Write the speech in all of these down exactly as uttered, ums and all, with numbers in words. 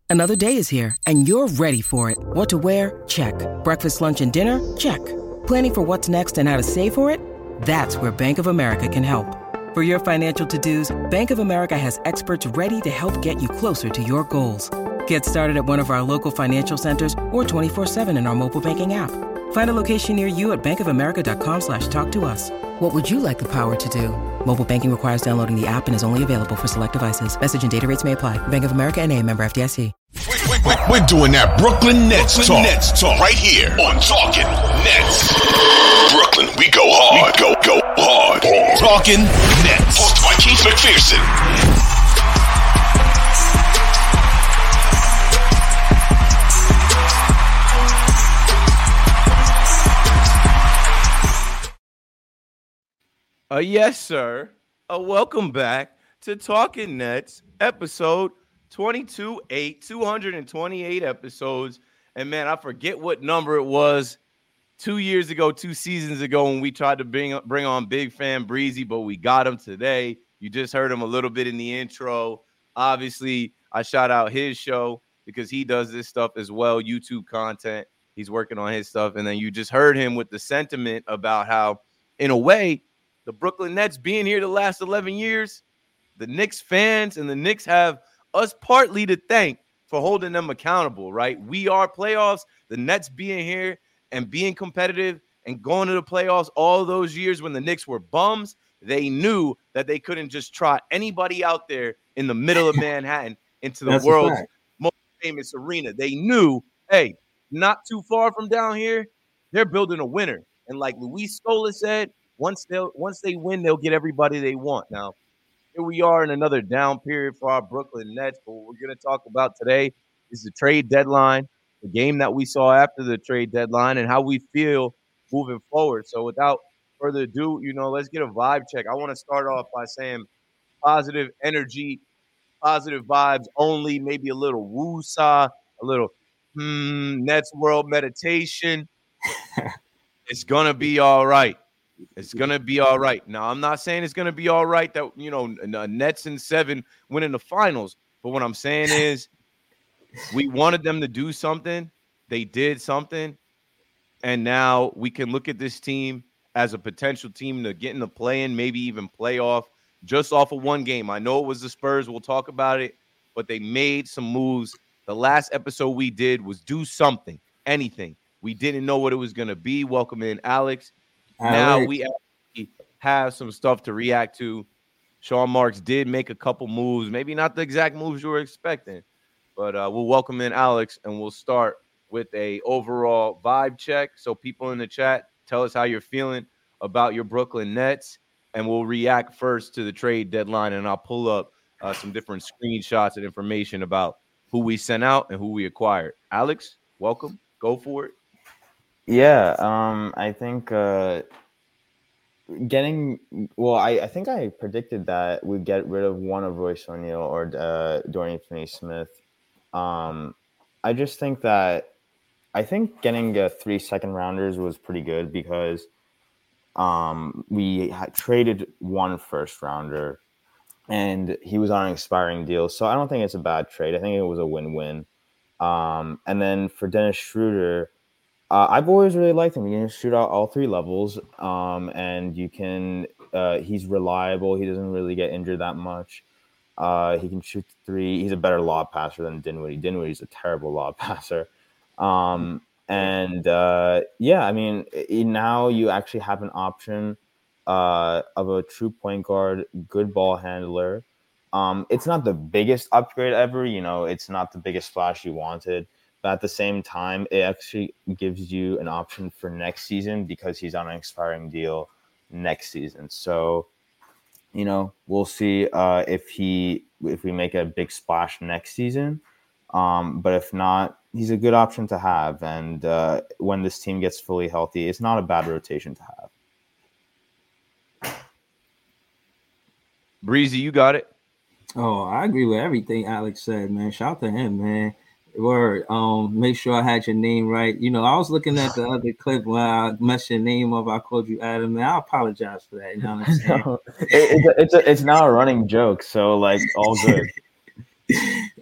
Another day is here, and you're ready for it. What to wear? Check. Breakfast, lunch, and dinner? Check. Planning for what's next and how to save for it? That's where Bank of America can help. For your financial to-dos, Bank of America has experts ready to help get you closer to your goals. Get started at one of our local financial centers or twenty-four seven in our mobile banking app. Find a location near you at bankofamerica.com slash talk to us. What would you like the power to do? Mobile banking requires downloading the app and is only available for select devices. Message and data rates may apply. Bank of America N A, member F D I C. We, we, we're doing that Brooklyn Nets Brooklyn talk. Nets talk right here on Talking Nets. Brooklyn, we go hard, we go go hard. Talking Nets. Hosted by Keith McPherson. Uh, yes, sir. Uh, welcome back to Talking Nets, episode twenty-two eight, two hundred twenty-eight episodes. And, man, I forget what number it was two years ago, two seasons ago when we tried to bring, bring on Big Fan Breezy, but we got him today. You just heard him a little bit in the intro. Obviously, I shout out his show because he does this stuff as well, YouTube content. He's working on his stuff. And then you just heard him with the sentiment about how, in a way, the Brooklyn Nets being here the last eleven years, the Knicks fans and the Knicks have us partly to thank for holding them accountable, right? We are playoffs. The Nets being here and being competitive and going to the playoffs all those years when the Knicks were bums, they knew that they couldn't just trot anybody out there in the middle of Manhattan into the world's most famous arena. They knew, hey, not too far from down here, they're building a winner. And like Luis Scola said, once they once they win, they'll get everybody they want. Now, here we are in another down period for our Brooklyn Nets. But what we're going to talk about today is the trade deadline, the game that we saw after the trade deadline, and how we feel moving forward. So without further ado, you know, let's get a vibe check. I want to start off by saying positive energy, positive vibes only, maybe a little woo-saw, a little hmm, Nets world meditation. It's going to be all right. It's going to be all right. Now, I'm not saying it's going to be all right that, you know, Nets in seven winning the finals. But what I'm saying is we wanted them to do something. They did something. And now we can look at this team as a potential team to get in the play-in, maybe even playoff, just off of one game. I know it was the Spurs. We'll talk about it. But they made some moves. The last episode we did was do something, anything. We didn't know what it was going to be. Welcome in, Alex. Now right. we actually have some stuff to react to. Sean Marks did make a couple moves, maybe not the exact moves you were expecting, but uh, we'll welcome in Alex, and we'll start with a overall vibe check. So people in the chat, tell us how you're feeling about your Brooklyn Nets, and we'll react first to the trade deadline, and I'll pull up uh, some different screenshots and information about who we sent out and who we acquired. Alex, welcome. Go for it. Yeah, um, I think uh, getting well, I, I think I predicted that we'd get rid of one of Royce O'Neal or uh, Dorian Finney-Smith. Um, I just think that I think getting uh, three second rounders was pretty good because um, we had traded one first rounder and he was on an expiring deal. So I don't think it's a bad trade. I think it was a win-win. Um, and then for Dennis Schroeder, Uh, I've always really liked him. He can shoot out all three levels, um, and you can. Uh, he's reliable. He doesn't really get injured that much. Uh, he can shoot three. He's a better lob passer than Dinwiddie. Dinwiddie's a terrible lob passer. Um, and uh, yeah, I mean, now you actually have an option uh, of a true point guard, good ball handler. Um, it's not the biggest upgrade ever. You know, it's not the biggest splash you wanted. But at the same time, it actually gives you an option for next season because he's on an expiring deal next season. So, you know, we'll see uh, if he if we make a big splash next season. Um, but if not, he's a good option to have. And uh, when this team gets fully healthy, it's not a bad rotation to have. Breezy, you got it. Oh, I agree with everything Alex said, man. Shout out to him, man. Word. Um, make sure I had your name right. You know, I was looking at the other clip when I messed your name up. I called you Adam, man. I apologize for that. You know what I'm saying? no, it, it's a, it's a, it's now a running joke, so like all good.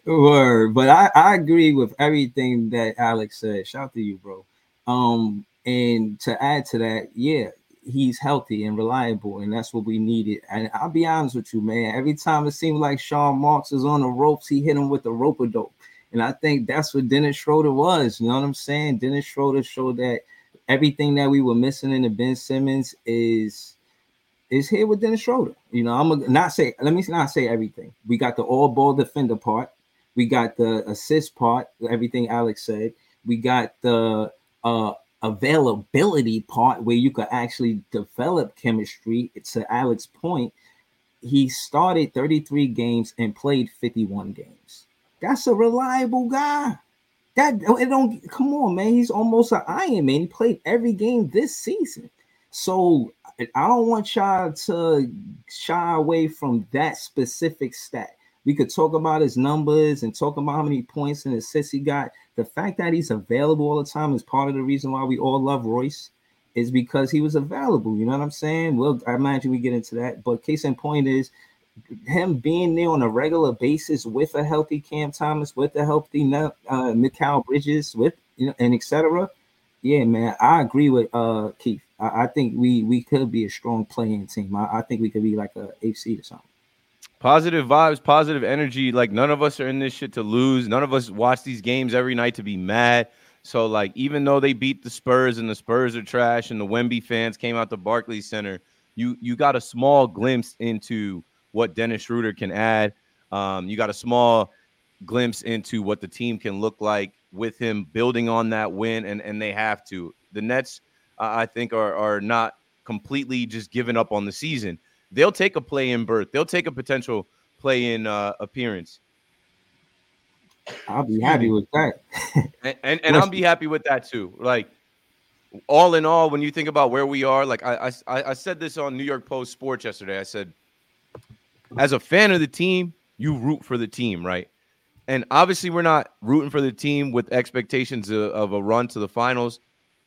Word, but I, I agree with everything that Alex said. Shout out to you, bro. Um, and to add to that, yeah, he's healthy and reliable, and that's what we needed. And I'll be honest with you, man. Every time it seemed like Sean Marks is on the ropes, he hit him with the rope-a-dope. And I think that's what Dennis Schroeder was. You know what I'm saying? Dennis Schroeder showed that everything that we were missing in the Ben Simmons is is here with Dennis Schroeder. You know, I'm gonna not say, let me not say everything. We got the all-ball defender part. We got the assist part, everything Alex said. We got the uh, availability part where you could actually develop chemistry. To Alex's point, he started thirty-three games and played fifty-one games. That's a reliable guy. That it don't come on, man. He's almost an Iron Man. He played every game this season. So I don't want y'all to shy away from that specific stat. We could talk about his numbers and talk about how many points and assists he got. The fact that he's available all the time is part of the reason why we all love Royce, is because he was available. You know what I'm saying? Well, I imagine we get into that. But case in point is him being there on a regular basis with a healthy Cam Thomas, with a healthy uh, Mikal Bridges, with you know, and et cetera. Yeah, man, I agree with uh, Keith. I, I think we we could be a strong playing team. I, I think we could be like a eighth seed or something. Positive vibes, positive energy. Like, none of us are in this shit to lose. None of us watch these games every night to be mad. So, like, even though they beat the Spurs and the Spurs are trash and the Wemby fans came out to Barclays Center, you you got a small glimpse into what Dennis Schroeder can add. Um, you got a small glimpse into what the team can look like with him building on that win, and, and they have to. The Nets, uh, I think, are are not completely just giving up on the season. They'll take a play-in berth. They'll take a potential play-in uh, appearance. I'll be happy with that. and and, and I'll be happy with that too. Like, all in all, when you think about where we are, like I, I, I said this on New York Post Sports yesterday. I said, as a fan of the team, you root for the team, right? And obviously we're not rooting for the team with expectations of, of a run to the finals.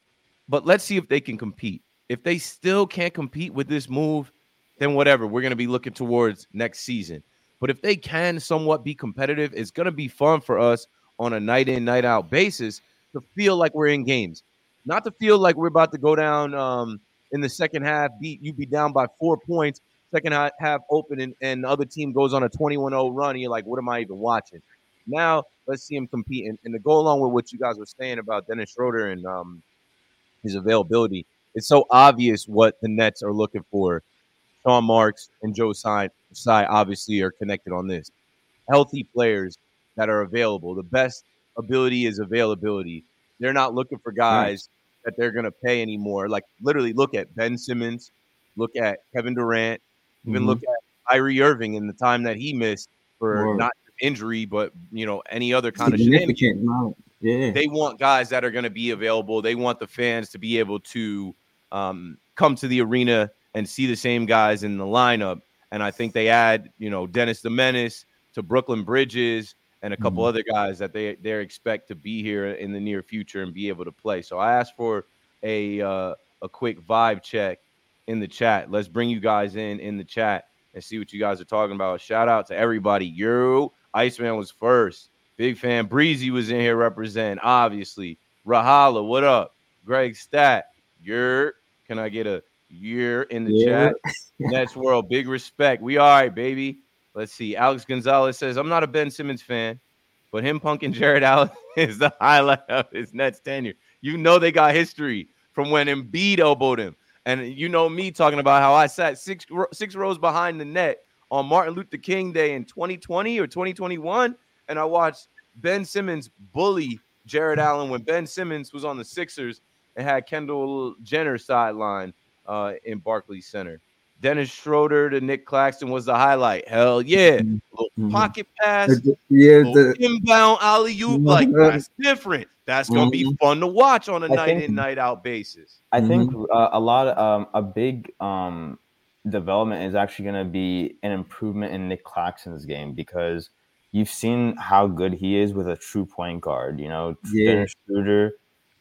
But let's see if they can compete. If they still can't compete with this move, then whatever, we're going to be looking towards next season. But if they can somewhat be competitive, it's going to be fun for us on a night in, night out basis to feel like we're in games. Not to feel like we're about to go down um, in the second half, beat you be down by four points, second half open, and, and the other team goes on a twenty-one oh run, and you're like, what am I even watching? Now, let's see him compete. And, and to go along with what you guys were saying about Dennis Schroeder and um, his availability, it's so obvious what the Nets are looking for. Sean Marks and Joe Tsai, Tsai obviously are connected on this. Healthy players that are available. The best ability is availability. They're not looking for guys right. that they're going to pay anymore. Like, literally look at Ben Simmons, look at Kevin Durant, even mm-hmm. look at Kyrie Irving in the time that he missed for Word. not injury, but, you know, any other kind of shenanigans. No. Yeah. They want guys that are going to be available. They want the fans to be able to um, come to the arena and see the same guys in the lineup. And I think they add, you know, Dennis the Menace to Brooklyn Bridges and a couple mm-hmm. other guys that they they expect to be here in the near future and be able to play. So I asked for a uh, a quick vibe check in the chat. Let's bring you guys in in the chat and see what you guys are talking about. Shout out to everybody. Yo, Iceman was first. Big fan. Breezy was in here representing, obviously. Rahala, what up? Greg Stat, you're. Can I get a year in the yeah. chat? Nets World, big respect. We all right, baby. Let's see. Alex Gonzalez says, I'm not a Ben Simmons fan, but him punking Jared Allen is the highlight of his Nets tenure. You know they got history from when Embiid elbowed him. And you know me talking about how I sat six, six rows behind the net on Martin Luther King Day in twenty twenty or twenty twenty-one, and I watched Ben Simmons bully Jared Allen when Ben Simmons was on the Sixers and had Kendall Jenner sideline uh, in Barclays Center. Dennis Schroeder to Nick Claxton was the highlight. Hell yeah. Mm-hmm. Little pocket pass, yeah, the inbound alley-oop. Like, that's different. That's mm-hmm. going to be fun to watch on a I night think, in, night out basis. I mm-hmm. think uh, a lot of um, a big um, development is actually going to be an improvement in Nick Claxton's game, because you've seen how good he is with a true point guard. You know, yeah. Dennis Schroeder.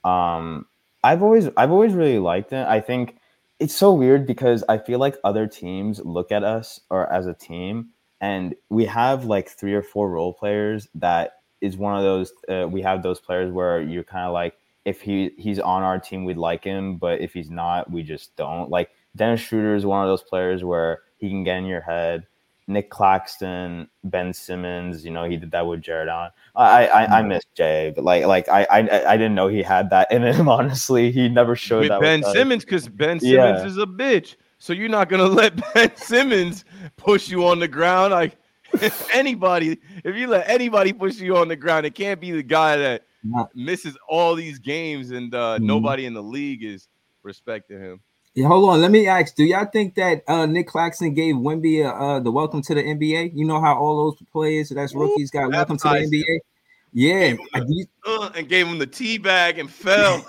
Um, I've always I've always really liked it. I think it's so weird because I feel like other teams look at us or as a team And we have like three or four role players that is one of those. Uh, we have those players where you're kind of like, if he he's on our team, we'd like him, but if he's not, we just don't. Like Dennis Schroeder is one of those players where he can get in your head. Nick Claxton, Ben Simmons, you know, he did that with Jared Allen. I I, I miss Jay, but like like I, I I didn't know he had that in him. Honestly, he never showed with that Ben with Simmons, because Ben Simmons Yeah. is a bitch. So you're not gonna let Ben Simmons push you on the ground. Like anybody, if you let anybody push you on the ground, it can't be the guy that Not- misses all these games and uh, Mhm. nobody in the league is respecting him. Yeah, hold on. Let me ask. Do y'all think that uh, Nick Claxton gave Wemby uh, uh, the welcome to the N B A? You know how all those players that's rookies got welcome to the baptized N B A? Yeah. Gave him I- the- Uh, and gave him the tea bag and fell.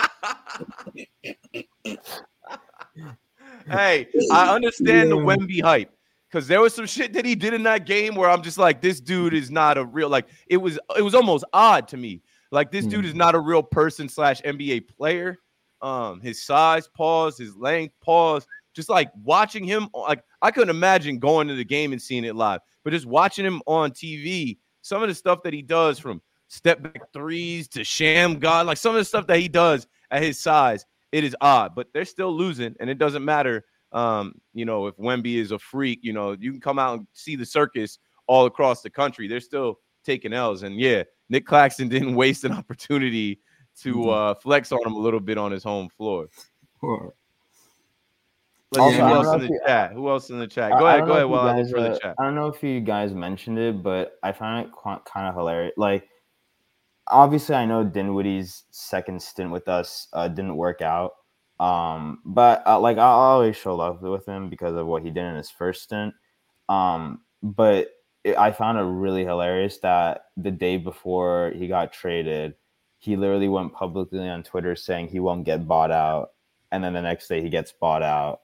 Hey, I understand the Yeah. Wemby hype because there was some shit that he did in that game where I'm just like, this dude is not a real, like it was it was almost odd to me. Like this dude is not a real person slash N B A player. Um, his size, pause, his length, pause. Just like watching him, like I couldn't imagine going to the game and seeing it live, but just watching him on T V, some of the stuff that he does from step back threes to sham god, like some of the stuff that he does at his size, it is odd, but they're still losing, and it doesn't matter. Um, you know, if Wemby is a freak, you know, you can come out and see the circus all across the country. They're still taking L's, and yeah, Nick Claxton didn't waste an opportunity to uh, flex on him a little bit on his home floor. Or- Let's Also, see I who don't else know in if the you- chat. Who else in the chat? I- Go I ahead, don't go know ahead if you while I look guys, for the uh, chat. I don't know if you guys mentioned it, but I found it quite, kind of hilarious. Like, obviously, I know Dinwiddie's second stint with us uh, didn't work out, um, but uh, like I'll always show love with him because of what he did in his first stint. Um, but it, I found it really hilarious that the day before he got traded, he literally went publicly on Twitter saying he won't get bought out, and then the next day he gets bought out.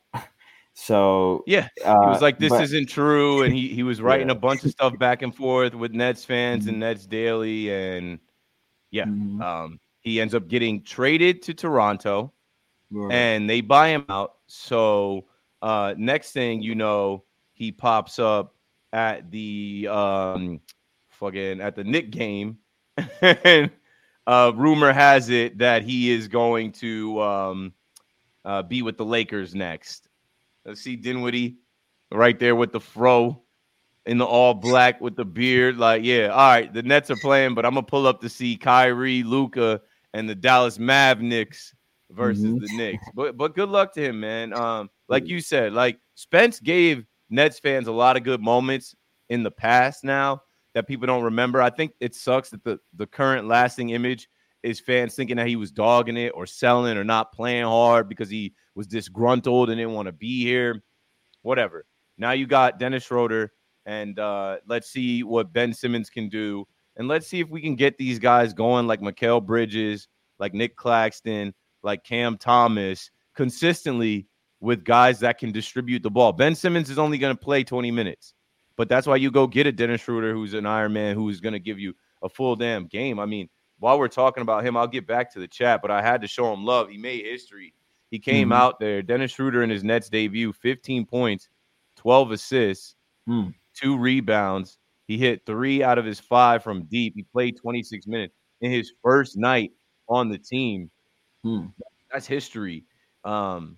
So Yeah, uh, he was like, "This but- isn't true," and he he was writing Yeah. a bunch of stuff back and forth with Nets fans Mhm. and Nets Daily, and yeah, Mhm. um, he ends up getting traded to Toronto, Right. and they buy him out. So uh, next thing you know, he pops up at the um, fucking at the Knick game, and uh, rumor has it that he is going to um, uh, be with the Lakers next. Let's see Dinwiddie right there with the fro in the all black with the beard. Like, yeah, all right, the Nets are playing, but I'm gonna pull up to see Kyrie, Luka, and the Dallas Mavericks versus Mhm. the Knicks. But but good luck to him, man. Um, like you said, like Spence gave Nets fans a lot of good moments in the past now that people don't remember. I think it sucks that the the current lasting image is fans thinking that he was dogging it or selling or not playing hard because he was disgruntled and didn't want to be here. Whatever. Now you got Dennis Schroeder, and uh, let's see what Ben Simmons can do. And let's see if we can get these guys going like Mikal Bridges, like Nick Claxton, like Cam Thomas, consistently with guys that can distribute the ball. Ben Simmons is only going to play twenty minutes, but that's why you go get a Dennis Schroeder who's an Iron Man who's going to give you a full damn game. I mean, while we're talking about him, I'll get back to the chat, but I had to show him love. He made history. He came Mhm. out there, Dennis Schroeder in his Nets debut, fifteen points, twelve assists, Mm. two rebounds. He hit three out of his five from deep. He played twenty-six minutes in his first night on the team. Mm. That's history. Um,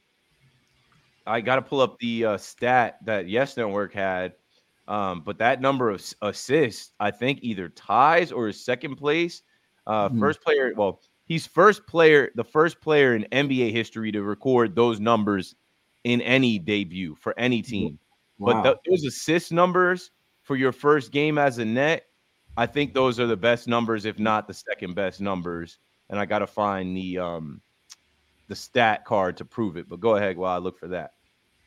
I got to pull up the uh, stat that Yes Network had, um, but that number of s- assists, I think, either ties or is second place. Uh, Mhm. First player, well, he's first player, the first player in N B A history to record those numbers in any debut for any team. Wow. But th- those assist numbers for your first game as a net, I think those are the best numbers, if not the second best numbers. And I got to find the um, the stat card to prove it. But go ahead while I look for that.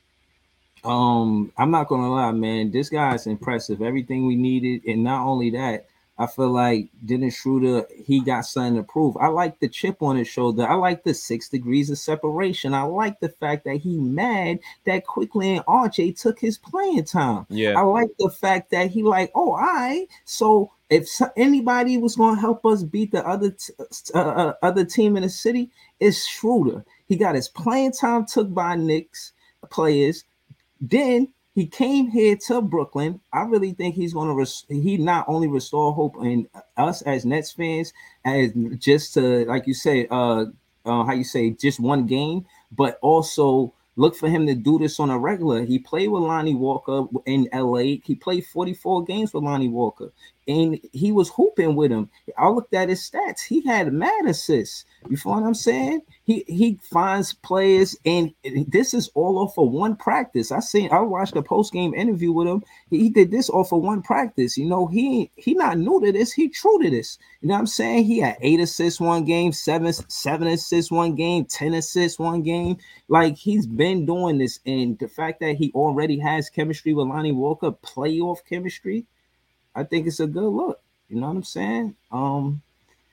Um, I'm not gonna lie, man. This guy is impressive. Everything we needed, and not only that, I feel like Dennis Schroeder, he got something to prove. I like the chip on his shoulder. I like the six degrees of separation. I like the fact that he mad that Quickly and R J took his playing time. Yeah. I like the fact that he like, oh, all right. So if so- anybody was gonna help us beat the other t- uh, uh, other team in the city, it's Schroeder. He got his playing time took by Knicks players. Then He came here to Brooklyn. I really think he's going to res- he not only restore hope in us as Nets fans, as just to, like you say, uh, uh how you say, just one game, but also look for him to do this on a regular. He played with Lonnie Walker in L A. He played forty-four games with Lonnie Walker, and he was hooping with him. I looked at his stats. He had mad assists. You feel what I'm saying? He he finds players, and this is all off of one practice. I seen I watched a post game interview with him. He, he did this off of one practice. You know, he he not new to this. He true to this. You know what I'm saying? He had eight assists one game, seven seven assists one game, ten assists one game. Like, he's been doing this, and the fact that he already has chemistry with Lonnie Walker, playoff chemistry, I think it's a good look. You know what I'm saying? Um.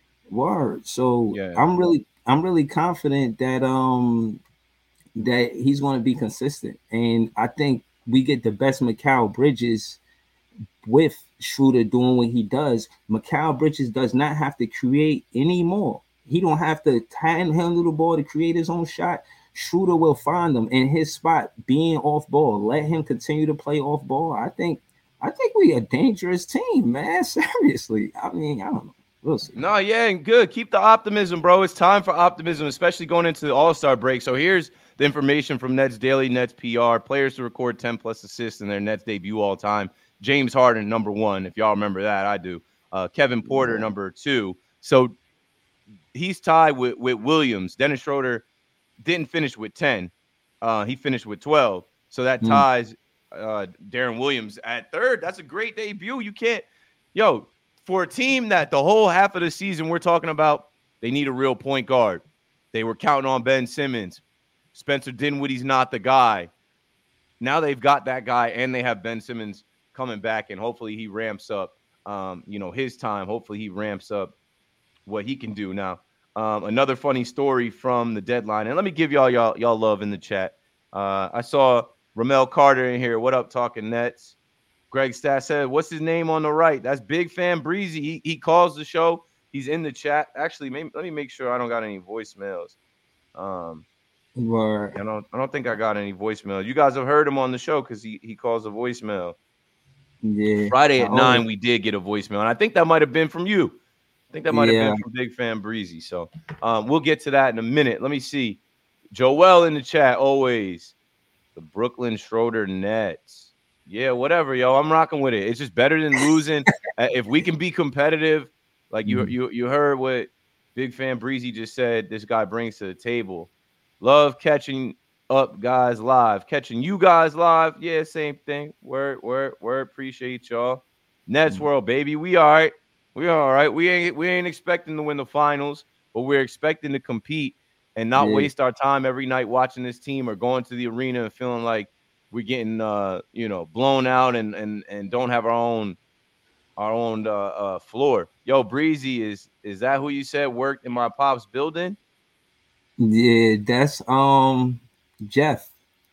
Word. So Yeah. I'm really, I'm really confident that um that he's going to be consistent, and I think we get the best Mikal Bridges with Schroeder doing what he does. Mikal Bridges does not have to create anymore. He don't have to handle the ball to create his own shot. Schroeder will find him in his spot, being off ball. Let him continue to play off ball. I think, I think we a dangerous team, man. Seriously. I mean, I don't know. We'll see. No, yeah, and good. Keep the optimism, bro. It's time for optimism, especially going into the All-Star break. So here's the information from Nets Daily, Nets P R. Players to record ten plus assists in their Nets debut all time. James Harden, number one, if y'all remember that. I do. Uh, Kevin Porter, yeah. number two. So he's tied with, with Williams. Dennis Schroeder didn't finish with ten. Uh, he finished with twelve. So that ties uh, Darren Williams at third. That's a great debut. You can't – yo – for a team that the whole half of the season we're talking about, they need a real point guard. They were counting on Ben Simmons. Spencer Dinwiddie's not the guy. Now they've got that guy, and they have Ben Simmons coming back, and hopefully he ramps up, um, you know, his time. Hopefully he ramps up what he can do now. Um, another funny story from the deadline, and let me give y'all y'all y'all love in the chat. Uh, I saw Ramel Carter in here. What up, Talking Nets? Greg Stats said, what's his name on the right? That's Big Fan Breezy. He, he calls the show. He's in the chat. Actually, maybe, let me make sure I don't got any voicemails. Um, Word. I don't I don't think I got any voicemails. You guys have heard him on the show because he, he calls a voicemail. Yeah. Friday at I nine, always... we did get a voicemail, and I think that might have been from you. I think that might yeah. have been from Big Fan Breezy. So um, we'll get to that in a minute. Let me see. Joel in the chat, always. The Brooklyn Schroeder Nets. Yeah, whatever, yo. I'm rocking with it. It's just better than losing. If we can be competitive, like you, you, you heard what Big Fan Breezy just said. This guy brings to the table. Love catching up guys live, catching you guys live. Yeah, same thing. Word, word, word. Appreciate y'all. Nets World, baby. We all right. We all right. We ain't we ain't expecting to win the finals, but we're expecting to compete and not yeah. waste our time every night watching this team or going to the arena and feeling like we're getting, uh, you know, blown out and and and don't have our own our own uh, uh, floor. Yo, Breezy, is is that who you said worked in my pop's building? Yeah, that's um Jeff.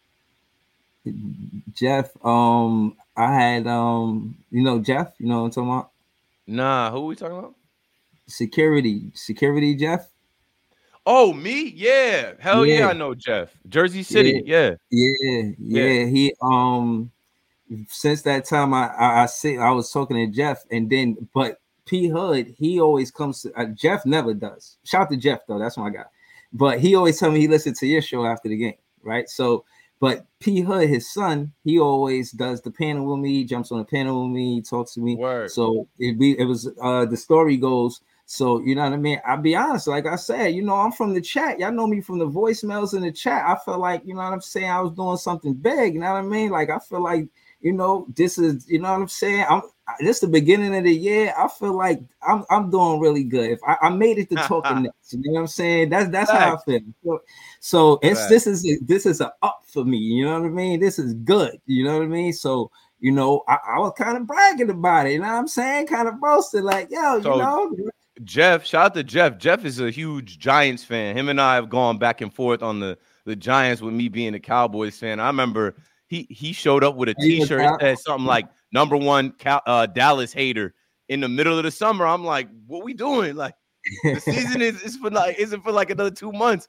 Jeff. Um, I had um, you know Jeff. You know what I'm talking about? Nah, who are we talking about? Security, security, Jeff. Oh, me? Yeah. Hell yeah, yeah I know Jeff. Jersey City. Yeah. Yeah. yeah. Yeah. Yeah. He um since that time I I, I see I was talking to Jeff, and then but P Hood, he always comes to uh, Jeff never does. Shout out to Jeff though, that's my guy. But he always tell me he listened to your show after the game, right? So but P Hood, his son, he always does the panel with me, jumps on the panel with me, talks to me. Word. So it be it was uh the story goes. So, you know what I mean? I'll be honest, like I said, you know, I'm from the chat. Y'all know me from the voicemails in the chat. I felt like, you know what I'm saying? I was doing something big, you know what I mean? Like, I feel like, you know, this is, you know what I'm saying? I'm this is the beginning of the year. I feel like I'm I'm doing really good. If I, I made it to Talking Nets, you know what I'm saying? That's that's Thanks. how I feel. So, so it's Thanks. this is a, this is a up for me, you know what I mean? This is good, you know what I mean? So, you know, I, I was kind of bragging about it, you know what I'm saying? Kind of boasting, like, yo, so, you know. Jeff, shout out to Jeff. Jeff is a huge Giants fan. Him and I have gone back and forth on the, the Giants with me being a Cowboys fan. I remember he he showed up with a T-shirt that said something like number one Cal, uh, Dallas hater in the middle of the summer. I'm like, what we doing? Like the season is, is for like isn't for like another two months.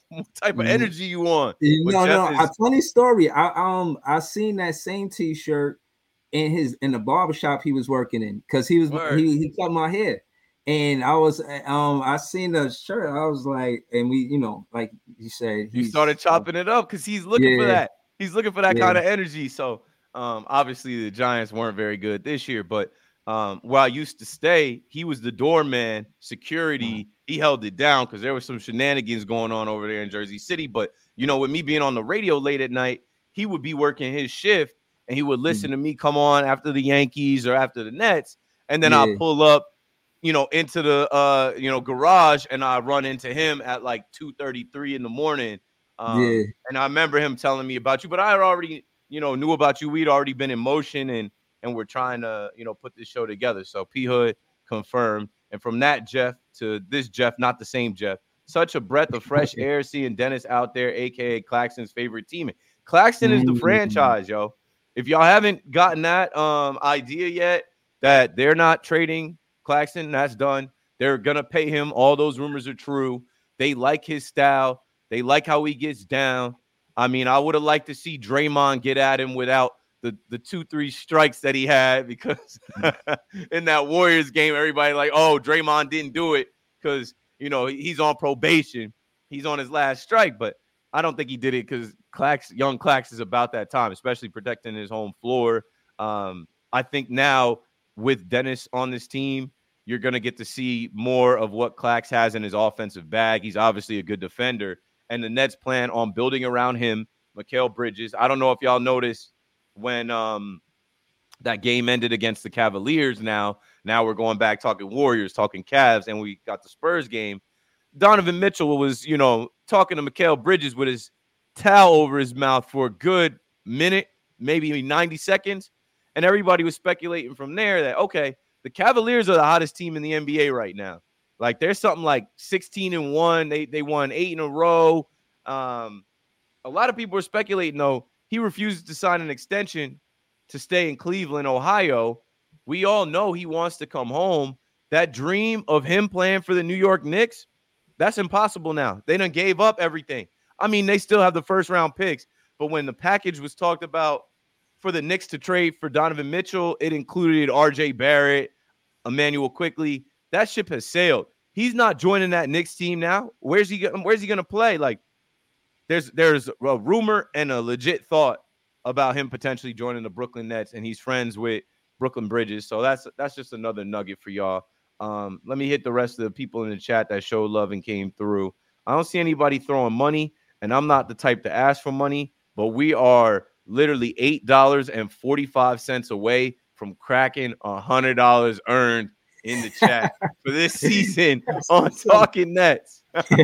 what type of energy you on? No, no. Is- a funny story. I um I seen that same T-shirt in his in the barbershop he was working in because he was Word. he he cut my hair. And I was um I seen the shirt. I was like, and we, you know, like you said, he started chopping uh, it up because he's looking yeah. for that. He's looking for that yeah. kind of energy. So um obviously the Giants weren't very good this year, but um where I used to stay, he was the doorman, security. Mm-hmm. He held it down because there was some shenanigans going on over there in Jersey City. But you know, with me being on the radio late at night, he would be working his shift and he would listen mm-hmm. to me come on after the Yankees or after the Nets, and then yeah. I'll pull up, you know, into the uh, you know, garage, and I run into him at like two thirty-three in the morning. Um, yeah. And I remember him telling me about you, but I had already, you know, knew about you. We'd already been in motion, and and we're trying to, you know, put this show together. So P Hood confirmed, and from that Jeff to this Jeff, not the same Jeff. Such a breath of fresh air seeing Dennis out there, aka Claxton's favorite teammate. Claxton is the franchise, yo. If y'all haven't gotten that um idea yet, that they're not trading Claxton, that's done. They're gonna pay him. All those rumors are true. They like his style. They like how he gets down. I mean, I would have liked to see Draymond get at him without the the two three strikes that he had, because in that Warriors game, everybody like, oh, Draymond didn't do it because, you know, he's on probation. He's on his last strike, but I don't think he did it because Clax, young Clax is about that time, especially protecting his home floor. Um, I think now with Dennis on this team, you're going to get to see more of what Clax has in his offensive bag. He's obviously a good defender, and the Nets plan on building around him. Mikal Bridges, I don't know if y'all noticed when um, that game ended against the Cavaliers. Now, now we're going back talking Warriors, talking Cavs, and we got the Spurs game. Donovan Mitchell was, you know, talking to Mikal Bridges with his towel over his mouth for a good minute, maybe ninety seconds. And everybody was speculating from there that, okay, the Cavaliers are the hottest team in the N B A right now. Like, there's something like sixteen and one. They they won eight in a row. Um, a lot of people are speculating, though, he refuses to sign an extension to stay in Cleveland, Ohio. We all know he wants to come home. That dream of him playing for the New York Knicks, that's impossible now. They done gave up everything. I mean, they still have the first round picks, but when the package was talked about for the Knicks to trade for Donovan Mitchell, it included R J Barrett, Emmanuel Quickley. That ship has sailed. He's not joining that Knicks team now. Where's he? Where's he going to play? Like, there's there's a rumor and a legit thought about him potentially joining the Brooklyn Nets, and he's friends with Brooklyn Bridges. So that's that's just another nugget for y'all. Um, let me hit the rest of the people in the chat that showed love and came through. I don't see anybody throwing money, and I'm not the type to ask for money, but we are literally eight dollars and forty-five cents away from cracking one hundred dollars earned in the chat for this season on Talking Nets.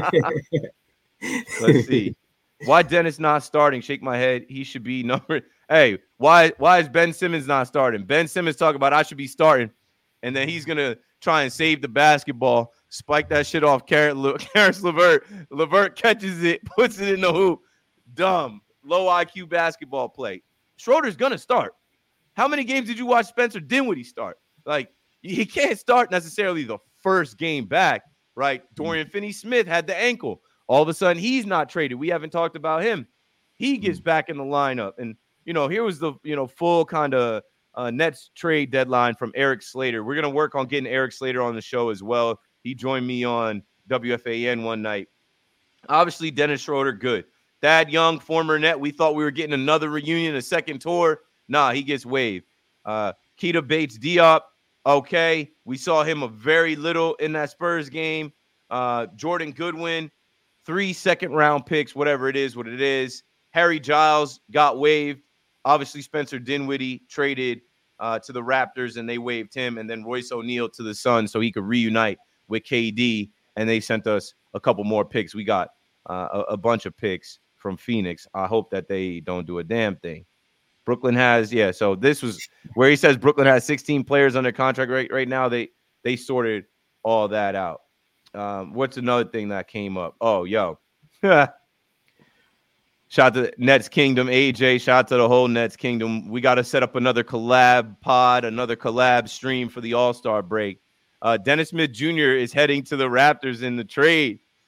Let's see. Why Dennis not starting? Shake my head. He should be number. Hey, why why is Ben Simmons not starting? Ben Simmons talking about I should be starting, and then he's going to try and save the basketball, spike that shit off Caris LeVert. LeVert catches it, puts it in the hoop. Dumb. Low I Q basketball play. Schroeder's going to start. How many games did you watch Spencer Dinwiddie start? Like, he can't start necessarily the first game back, right? Dorian Finney-Smith had the ankle. All of a sudden, he's not traded. We haven't talked about him. He gets back in the lineup. And, you know, here was the, you know, full kind of uh, Nets trade deadline from Eric Slater. We're going to work on getting Eric Slater on the show as well. He joined me on W F A N one night. Obviously, Dennis Schroeder, good. Thad Young, former Net, we thought we were getting another reunion, a second tour. Nah, he gets waived. Uh, Keita Bates-Diop, okay. We saw him a very little in that Spurs game. Uh, Jordan Goodwin, three second-round picks, whatever it is, what it is. Harry Giles got waived. Obviously, Spencer Dinwiddie traded uh, to the Raptors, and they waived him. And then Royce O'Neal to the Suns so he could reunite with K D, and they sent us a couple more picks. We got uh, a, a bunch of picks from Phoenix. I hope that they don't do a damn thing. Brooklyn has, yeah, so this was where he says Brooklyn has sixteen players under contract right, right now. They they sorted all that out. Um, what's another thing that came up? Oh, yo. Shout out to Nets Kingdom, A J. Shout out to the whole Nets Kingdom. We got to set up another collab pod, another collab stream for the All-Star break. Uh, Dennis Smith Junior is heading to the Raptors in the trade.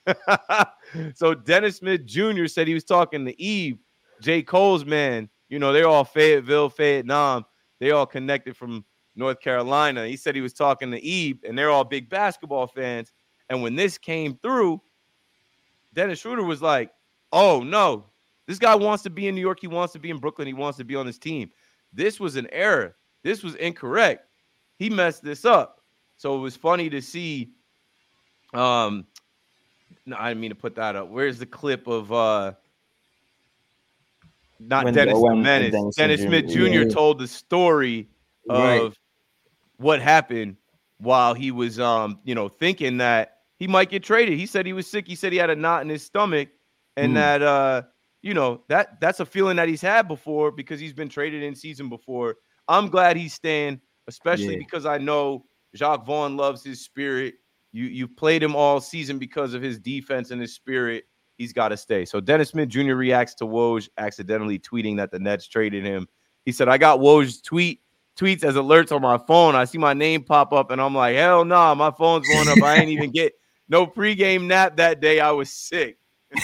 So Dennis Smith Junior said he was talking to Eve, J. Cole's man. You know, they're all Fayetteville, Vietnam. They all connected from North Carolina. He said he was talking to Eve, and they're all big basketball fans. And when this came through, Dennis Schroeder was like, oh, no, this guy wants to be in New York. He wants to be in Brooklyn. He wants to be on this team. This was an error. This was incorrect. He messed this up. So it was funny to see. Um, no, I didn't mean to put that up. Where's the clip of uh, not When- Dennis when the Menace? Dennis Dennis Junior Smith Junior Yeah. told the story of Right. what happened while he was, um, you know, thinking that he might get traded. He said he was sick. He said he had a knot in his stomach, and Mm. that, uh, you know, that that's a feeling that he's had before because he's been traded in season before. I'm glad he's staying, especially Yeah. because I know Jacques Vaughn loves his spirit. You you've played him all season because of his defense and his spirit. He's got to stay. So Dennis Smith Junior reacts to Woj accidentally tweeting that the Nets traded him. He said, I got Woj's tweet tweets as alerts on my phone. I see my name pop up, and I'm like, hell no, nah, my phone's going up. I ain't even get no pregame nap that day. I was sick.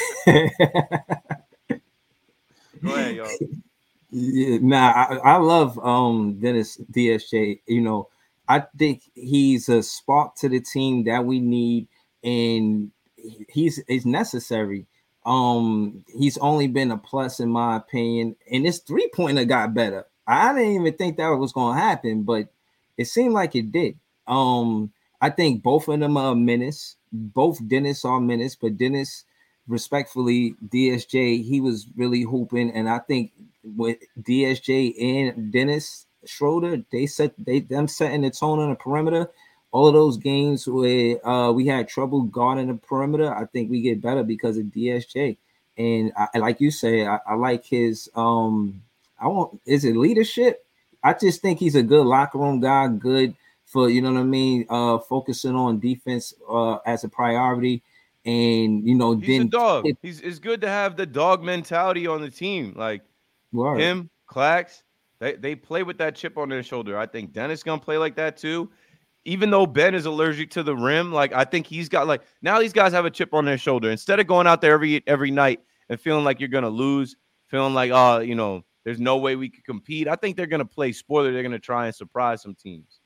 Go ahead, y'all. Yeah, nah, I, I love um Dennis D S J. You know, I think he's a spark to the team that we need, and he's is necessary. Um, he's only been a plus in my opinion, and this three pointer got better. I didn't even think that was going to happen, but it seemed like it did. Um, I think both of them are a menace. Both Dennis are a menace, but Dennis, respectfully, D S J, he was really hooping, and I think with D S J and Dennis Schroeder, they set they them setting the tone on the perimeter. All of those games where uh, we had trouble guarding the perimeter, I think we get better because of D S J. And I, like you say, I, I like his um. I want is it leadership? I just think he's a good locker room guy, good for you know what I mean. Uh, focusing on defense uh as a priority, and you know He's then a dog. it- He's it's good to have the dog mentality on the team. Like Word. him, Clax, they, they play with that chip on their shoulder. I think Dennis gonna play like that too. Even though Ben is allergic to the rim, like I think he's got like now these guys have a chip on their shoulder. Instead of going out there every every night and feeling like you're gonna lose, feeling like oh you know there's no way we could compete. I think they're gonna play spoiler. They're gonna try and surprise some teams.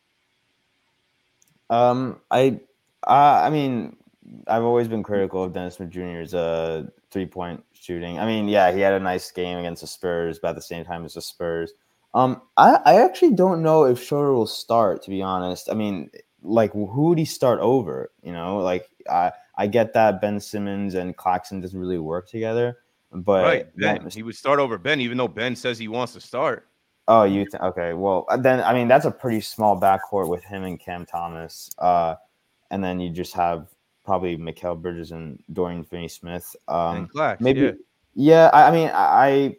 Um, I, uh, I mean, I've always been critical of Dennis Smith Junior's uh three point shooting. I mean, yeah, he had a nice game against the Spurs, but at the same time as the Spurs. Um, I, I actually don't know if Schroeder will start, to be honest. I mean, like, who would he start over? You know, like I I get that Ben Simmons and Claxton doesn't really work together, but Right, Ben. yeah, He would start over Ben, even though Ben says he wants to start. oh, you th- okay? Well, then I mean that's a pretty small backcourt with him and Cam Thomas, uh, and then you just have probably Mikal Bridges and Dorian Finney-Smith. Um, And Clax, maybe, yeah. yeah. I, I mean, I,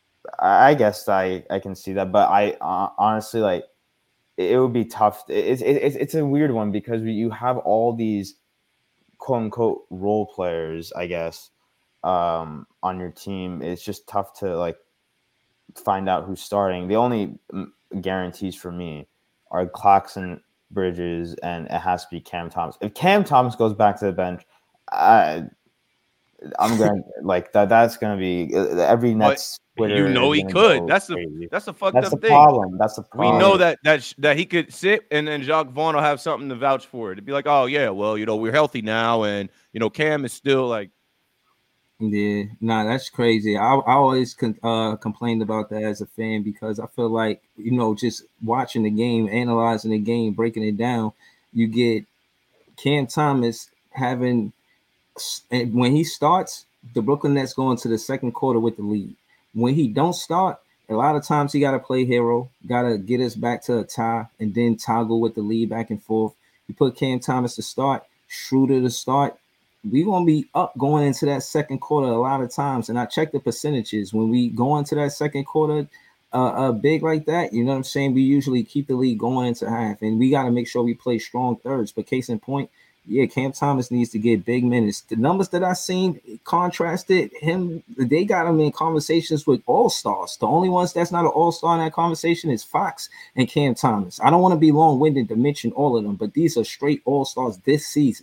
I guess I, I can see that, but I uh, honestly like it, it would be tough. It's it, it's it's a weird one because you have all these quote unquote role players, I guess, um, on your team. It's just tough to like find out who's starting. The only mm, guarantees for me are Claxton, Bridges, and it has to be Cam Thomas. If Cam Thomas goes back to the bench, I, I'm going to like that. That's going to be every Nets. Twitter You know is he gonna could. go That's the crazy. that's the fucked That's up the thing. problem. That's the We problem. know that that sh- that he could sit and then Jacques Vaughn will have something to vouch for. It'd be like, oh yeah, well you know we're healthy now, and you know Cam is still like. Yeah, nah, that's crazy. I I always con- uh complained about that as a fan because I feel like you know just watching the game, analyzing the game, breaking it down, you get Cam Thomas having and when he starts, the Brooklyn Nets go into the second quarter with the lead. When he don't start, a lot of times he got to play hero, got to get us back to a tie, and then toggle with the lead back and forth. You put Cam Thomas to start, Schroeder to start. We're going to be up going into that second quarter a lot of times. And I check the percentages. When we go into that second quarter uh, uh, big like that, you know what I'm saying? We usually keep the lead going into half. And we got to make sure we play strong thirds. But case in point, yeah, Cam Thomas needs to get big minutes. The numbers that I seen contrasted him. They got him in conversations with all-stars. The only ones that's not an all-star in that conversation is Fox and Cam Thomas. I don't want to be long-winded to mention all of them, but these are straight all-stars this season.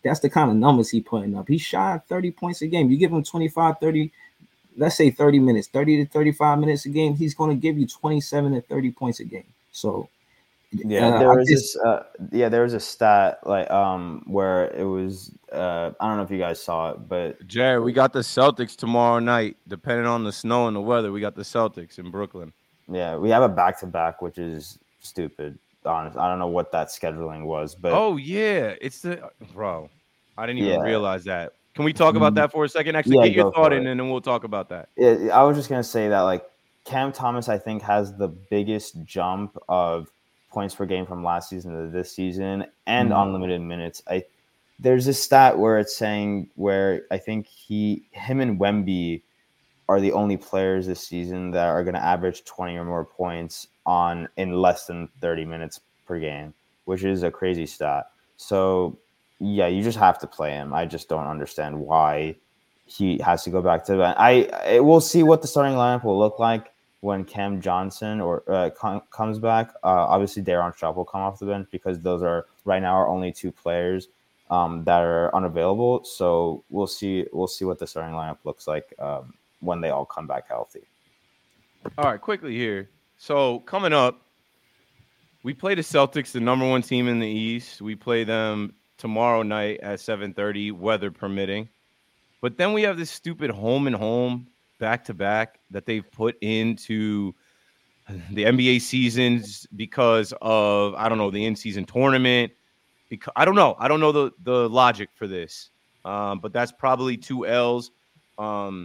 that's the kind of numbers he putting up. He shot thirty points a game. You give him twenty-five, thirty, let's say thirty minutes, thirty to thirty-five minutes a game, he's going to give you twenty-seven to thirty points a game. So yeah, uh, there was this uh, yeah, there was a stat like um where it was uh I don't know if you guys saw it, but Jared, we got the Celtics tomorrow night. Depending on the snow and the weather, we got the Celtics in Brooklyn. Yeah, we have a back to back, which is stupid. Honest, I don't know what that scheduling was, but oh yeah, it's the bro. I didn't even yeah. realize that. Can we talk about that for a second? Actually, yeah, get your thought in, and then we'll talk about that. It, I was just gonna say that like Cam Thomas, I think, has the biggest jump of points per game from last season to this season, and mm-hmm. unlimited minutes. I there's a stat where it's saying where I think he, him, and Wemby are the only players this season that are going to average twenty or more points on in less than thirty minutes per game, which is a crazy stat. So yeah, you just have to play him. I just don't understand why he has to go back to the bench. I, I we'll see what the starting lineup will look like when Cam Johnson or uh, com- comes back. Uh, obviously, Daron Sharp will come off the bench because those are right now our only two players um, that are unavailable. So we'll see. We'll see what the starting lineup looks like um, when they all come back healthy. All right, quickly here. So coming up, we play the Celtics, the number one team in the East. We play them tomorrow night at seven thirty, weather permitting. But then we have this stupid home and home back-to-back that they've put into the N B A seasons because of, I don't know, the in-season tournament. Because I don't know. I don't know the, the logic for this. Um, but that's probably two L's. Um,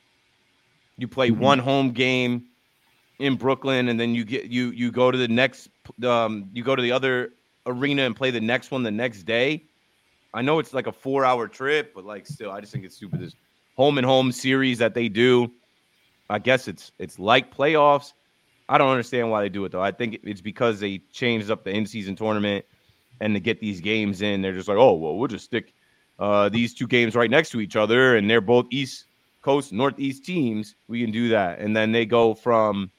you play mm-hmm. one home game in Brooklyn, and then you get you you go to the next um, you go to the other arena and play the next one the next day. I know it's like a four-hour trip, but like still, I just think it's stupid. This home and home series that they do, I guess it's it's like playoffs. I don't understand why they do it though. I think it's because they changed up the in-season tournament, and to get these games in, they're just like, oh well, we'll just stick uh, these two games right next to each other, and they're both East Coast, Northeast teams. We can do that, and then they go from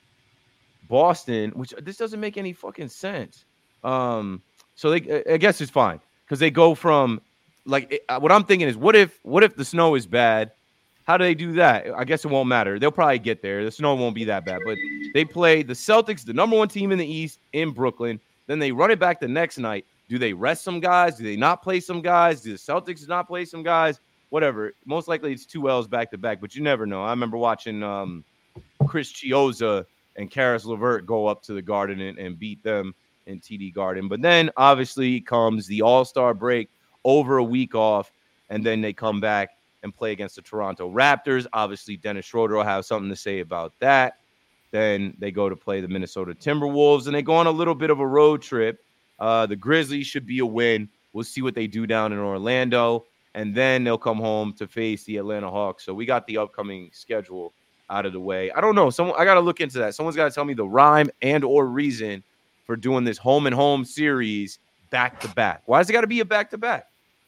Boston, which this doesn't make any fucking sense. Um, so they, I guess it's fine. Because they go from, like, it, what I'm thinking is, what if what if the snow is bad? How do they do that? I guess it won't matter. They'll probably get there. The snow won't be that bad. But they play the Celtics, the number one team in the East, in Brooklyn. Then they run it back the next night. Do they rest some guys? Do they not play some guys? Do the Celtics not play some guys? Whatever. Most likely it's two L's back-to-back, but you never know. I remember watching um, Chris Chiozza and Karis LeVert go up to the Garden and, and beat them in T D Garden. But then obviously comes the All-Star break, over a week off, and then they come back and play against the Toronto Raptors. Obviously, Dennis Schroeder will have something to say about that. Then they go to play the Minnesota Timberwolves, and they go on a little bit of a road trip. Uh, the Grizzlies should be a win. We'll see what they do down in Orlando, and then they'll come home to face the Atlanta Hawks. So we got the upcoming schedule out of the way. I don't know. Someone I got to look into that. Someone's got to tell me the rhyme and or reason for doing this home and home series back to back. Why does it got to be a back to back?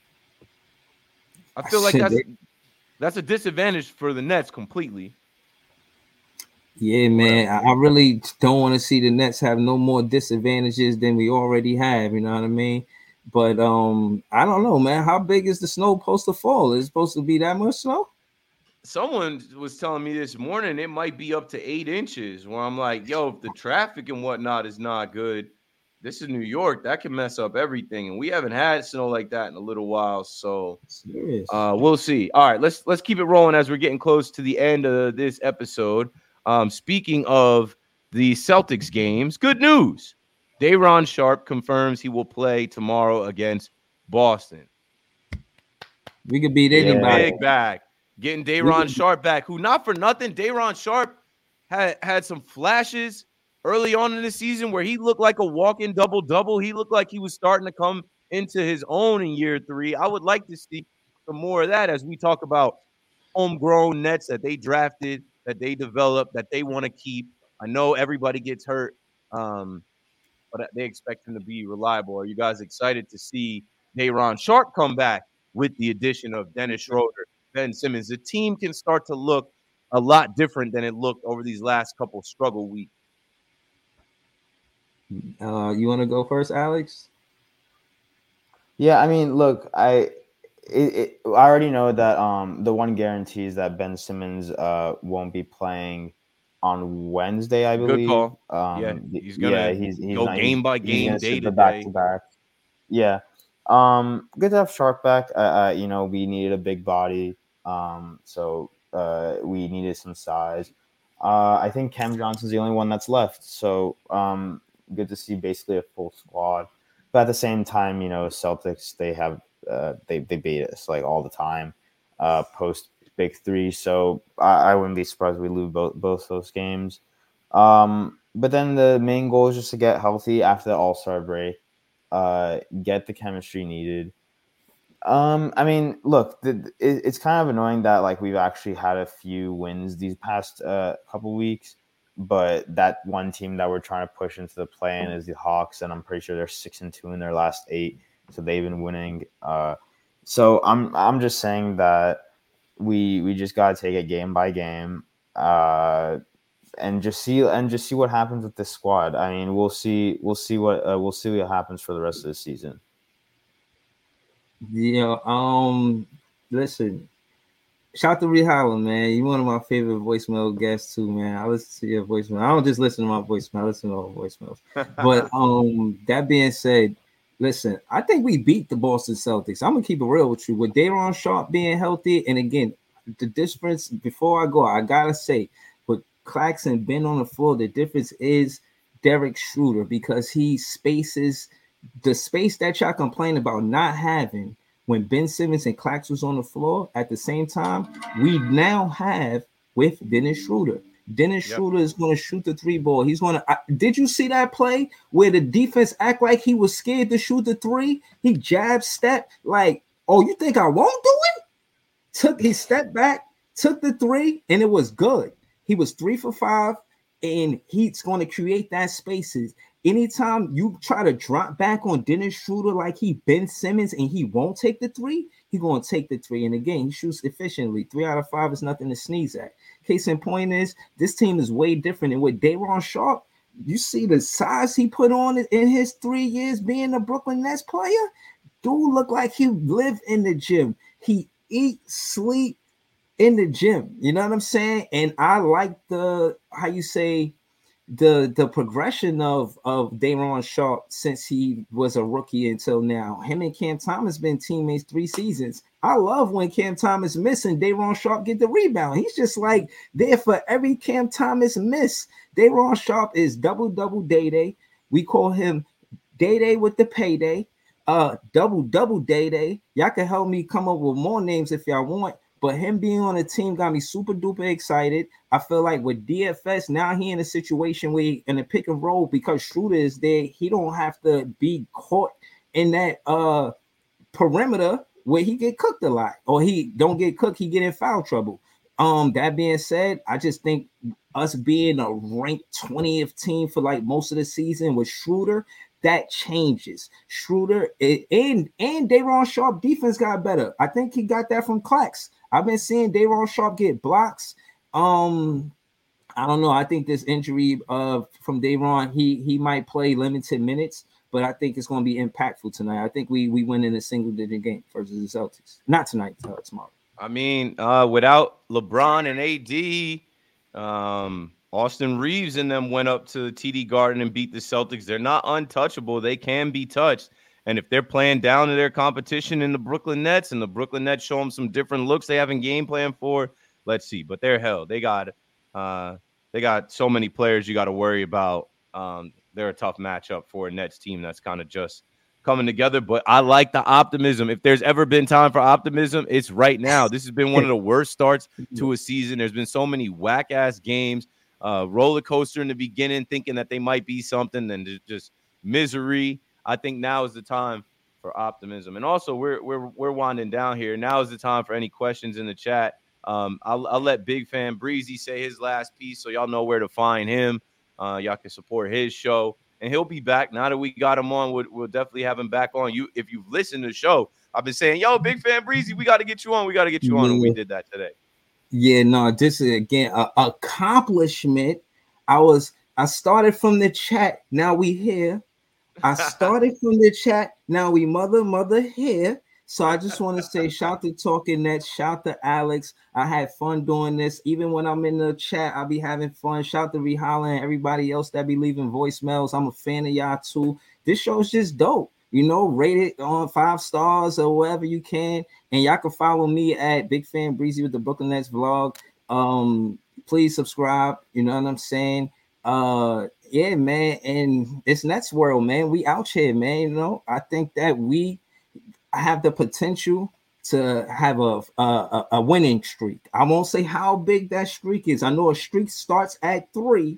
I feel like that's that's a disadvantage for the Nets completely. Yeah, man. I really don't want to see the Nets have no more disadvantages than we already have. You know what I mean? But um, I don't know, man. How big is the snow supposed to fall? Is it supposed to be that much snow? Someone was telling me this morning it might be up to eight inches. Where I'm like, yo, if the traffic and whatnot is not good, this is New York. That can mess up everything, and we haven't had snow like that in a little while. So uh, we'll see. All right, let's let's keep it rolling as we're getting close to the end of this episode. Um, speaking of the Celtics games, good news. Daron Sharp confirms he will play tomorrow against Boston. We could beat anybody. Big bag. Getting Daron Sharp back, who not for nothing, Daron Sharp had, had some flashes early on in the season where he looked like a walking double-double. He looked like he was starting to come into his own in year three. I would like to see some more of that as we talk about homegrown Nets that they drafted, that they developed, that they want to keep. I know everybody gets hurt, um, but they expect him to be reliable. Are you guys excited to see Daron Sharp come back with the addition of Dennis Schroeder, Ben Simmons? The team can start to look a lot different than it looked over these last couple struggle weeks. Uh, you want to go first, Alex? Yeah, I mean, look, I it, it, I already know that um the one guarantee is that Ben Simmons uh won't be playing on Wednesday, I Good believe. call. Yeah, Um, he's yeah, gonna he's he's go not he's game by he's game, gonna day sit to the back to day. back. Yeah. Um, good to have Sharp back. Uh, uh, you know, we needed a big body. Um, so uh, we needed some size. Uh, I think Cam Johnson's the only one that's left. So um, good to see basically a full squad. But at the same time, you know, Celtics they have uh, they they beat us like all the time, uh, post big three. So I, I wouldn't be surprised if we lose both both those games. Um, but then the main goal is just to get healthy after the All Star break, uh, get the chemistry needed. Um, I mean, look, the, it, it's kind of annoying that like we've actually had a few wins these past uh, couple weeks, but that one team that we're trying to push into the play-in is the Hawks, and I'm pretty sure they're six and two in their last eight, so they've been winning. Uh, so I'm I'm just saying that we we just gotta take it game by game. Uh, and just see and just see what happens with this squad. I mean, we'll see we'll see what uh, we'll see what happens for the rest of the season. Yeah. Um. Listen. Shout out to Ree Holland, man. You one of my favorite voicemail guests too, man. I listen to your voicemail. I don't just listen to my voicemail. I listen to all voicemails. But um, that being said, listen, I think we beat the Boston Celtics. I'm gonna keep it real with you. With Day'Ron Sharpe being healthy, and again, the difference. Before I go, I gotta say, with Claxton been on the floor, the difference is Derek Schroeder because he spaces the space that y'all complain about not having. When Ben Simmons and Clax was on the floor at the same time, we now have with Dennis Schroeder. Dennis yep. Schroeder is going to shoot the three ball. He's going to. Uh, did you see that play where the defense act like he was scared to shoot the three? He jab step like, oh, you think I won't do it? Took he stepped back, took the three, and it was good. He was three for five, and he's going to create that spaces. Anytime you try to drop back on Dennis Schroeder like he Ben Simmons and he won't take the three, he's going to take the three. And again, he shoots efficiently. Three out of five is nothing to sneeze at. Case in point is this team is way different. And with Day'Ron Sharpe, you see the size he put on in his three years being a Brooklyn Nets player. Dude look like he lived in the gym. He eat, sleep in the gym. You know what I'm saying? And I like the, how you say, the the progression of of Day'Ron Sharpe since he was a rookie until now. Him and Cam Thomas been teammates three seasons. I love when Cam Thomas miss and Day'Ron Sharpe get the rebound. He's just like there for every Cam Thomas miss. Day'Ron Sharpe is double double day day. We call him day day with the payday. Uh, double double day day. Y'all can help me come up with more names if y'all want. But him being on the team got me super duper excited. I feel like with D F S, now he in a situation where he, in a pick and roll, because Schroeder is there, he don't have to be caught in that uh perimeter where he get cooked a lot. Or he don't get cooked, he get in foul trouble. Um, that being said, I just think us being a ranked twentieth team for like most of the season with Schroeder, that changes. Schroeder and and Day'Ron Sharpe defense got better. I think he got that from Clax. I've been seeing Day'Ron Sharpe get blocks. Um, I don't know. I think this injury uh from Day'Ron, he he might play limited minutes, but I think it's going to be impactful tonight. I think we we win in a single digit game versus the Celtics. Not tonight, uh, tomorrow. I mean, uh, without LeBron and A D, um, Austin Reeves and them went up to T D Garden and beat the Celtics. They're not untouchable. They can be touched. And if they're playing down to their competition in the Brooklyn Nets and the Brooklyn Nets show them some different looks they haven't game plan for, let's see. But they're hell. They got uh, they got so many players you got to worry about. Um, they're a tough matchup for a Nets team that's kind of just coming together. But I like the optimism. If there's ever been time for optimism, it's right now. This has been one of the worst starts to a season. There's been so many whack-ass games. Uh, roller coaster in the beginning, thinking that they might be something, and just misery. I think now is the time for optimism. And also, we're we're we're winding down here. Now is the time for any questions in the chat. Um, I'll, I'll let Big Fan Breezy say his last piece, so y'all know where to find him. Uh, y'all can support his show, and he'll be back. Now that we got him on, we'll, we'll definitely have him back on. You, if you've listened to the show, I've been saying, "Yo, Big Fan Breezy, we got to get you on. We got to get you on," and we did that today. Yeah, no, this is again an accomplishment. I was I started from the chat. Now we here. I started from the chat. Now we mother, mother here. So I just want to say shout to Talking Nets, shout to Alex. I had fun doing this. Even when I'm in the chat, I'll be having fun. Shout to Rihala and everybody else that be leaving voicemails. I'm a fan of y'all too. This show's just dope. You know, rate it on five stars or whatever you can. And y'all can follow me at Big Fan Breezy with the Brooklyn Nets vlog. Um, please subscribe. You know what I'm saying? Uh, yeah, man. And it's Nets world, man. We out here, man. You know, I think that we have the potential to have a, a a winning streak. I won't say how big that streak is. I know a streak starts at three,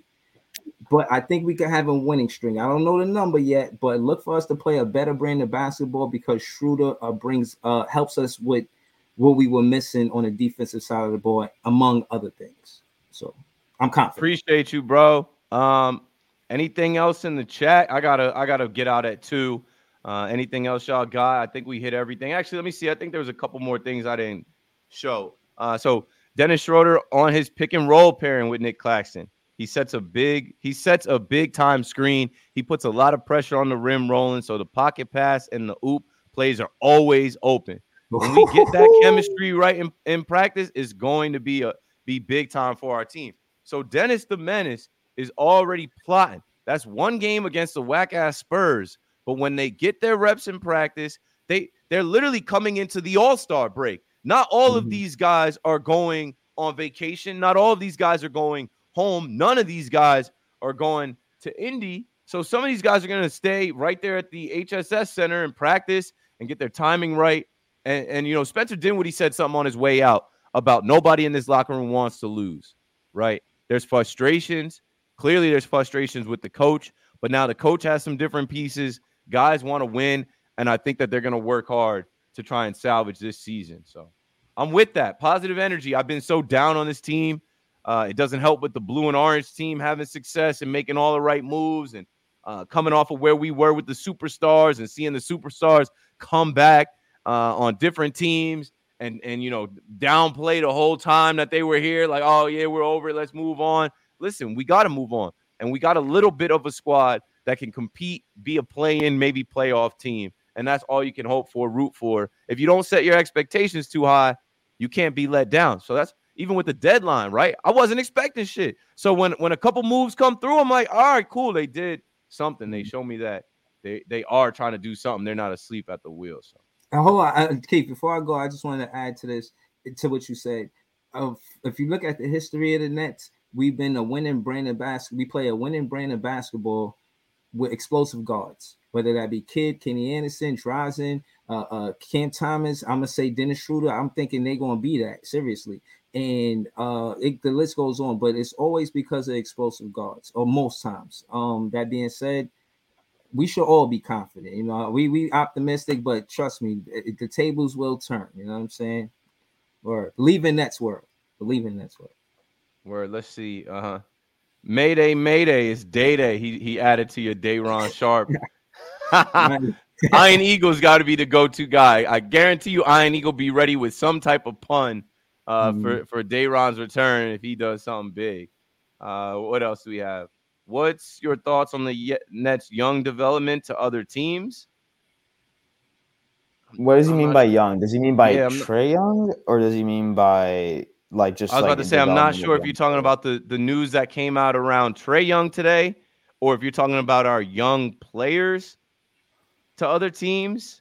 but I think we can have a winning streak. I don't know the number yet, but look for us to play a better brand of basketball because Schroeder uh, brings uh, helps us with what we were missing on the defensive side of the ball, among other things. So I'm confident. Appreciate you, bro. Um, anything else in the chat? I gotta I gotta get out at two. Uh, anything else y'all got? I think we hit everything. Actually, let me see. I think there was a couple more things I didn't show. Uh, so Dennis Schroeder on his pick and roll pairing with Nick Claxton. He sets a big, he sets a big time screen. He puts a lot of pressure on the rim rolling. So the pocket pass and the oop plays are always open. When we get that chemistry right in, in practice, it's going to be a be big time for our team. So Dennis the Menace is already plotting. That's one game against the whack ass Spurs. But when they get their reps in practice, they, they're literally coming into the all-star break. Not all mm-hmm. of these guys are going on vacation. Not all of these guys are going home. None of these guys are going to Indy. So some of these guys are going to stay right there at the H S S Center and practice and get their timing right. And, and, you know, Spencer Dinwiddie said something on his way out about nobody in this locker room wants to lose, right? There's frustrations. Clearly there's frustrations with the coach. But now the coach has some different pieces. Guys want to win, and I think that they're going to work hard to try and salvage this season. So I'm with that. Positive energy. I've been so down on this team. Uh, it doesn't help with the blue and orange team having success and making all the right moves and uh, coming off of where we were with the superstars and seeing the superstars come back uh, on different teams and, and, you know, downplay the whole time that they were here. Like, oh, yeah, we're over it. Let's move on. Listen, we got to move on. And we got a little bit of a squad that can compete, be a play-in, maybe playoff team. And that's all you can hope for, root for. If you don't set your expectations too high, you can't be let down. So that's even with the deadline, right? I wasn't expecting shit. So when, when a couple moves come through, I'm like, all right, cool. They did something. They show me that they, they are trying to do something. They're not asleep at the wheel. So uh, hold on, I, Keith, before I go, I just wanted to add to this, to what you said. Uh, if you look at the history of the Nets, we've been a winning brand of basketball. We play a winning brand of basketball with explosive guards, whether that be Kidd, Kenny Anderson, Drazen, uh, uh, Cam Thomas. I'm gonna say Dennis Schroeder. I'm thinking they're gonna be that seriously, and uh, it, the list goes on. But it's always because of explosive guards, or most times. Um, that being said, we should all be confident. You know, we we optimistic, but trust me, it, the tables will turn. You know what I'm saying? Or believe in Nets world. Believe in Nets world. Word. Let's see. Uh huh. Mayday, Mayday, it's Day Day. He he added to your Dayron Sharp. Iron Eagle's got to be the go-to guy. I guarantee you Iron Eagle be ready with some type of pun uh, mm. for, for Dayron's return if he does something big. Uh, what else do we have? What's your thoughts on the Nets' young development to other teams? What does he I'm mean by sure. young? Does he mean by yeah, Trae Young, or does he mean by like just? I was like about to say I'm not sure if you're talking about the, the news that came out around Trae Young today, or if you're talking about our young players to other teams.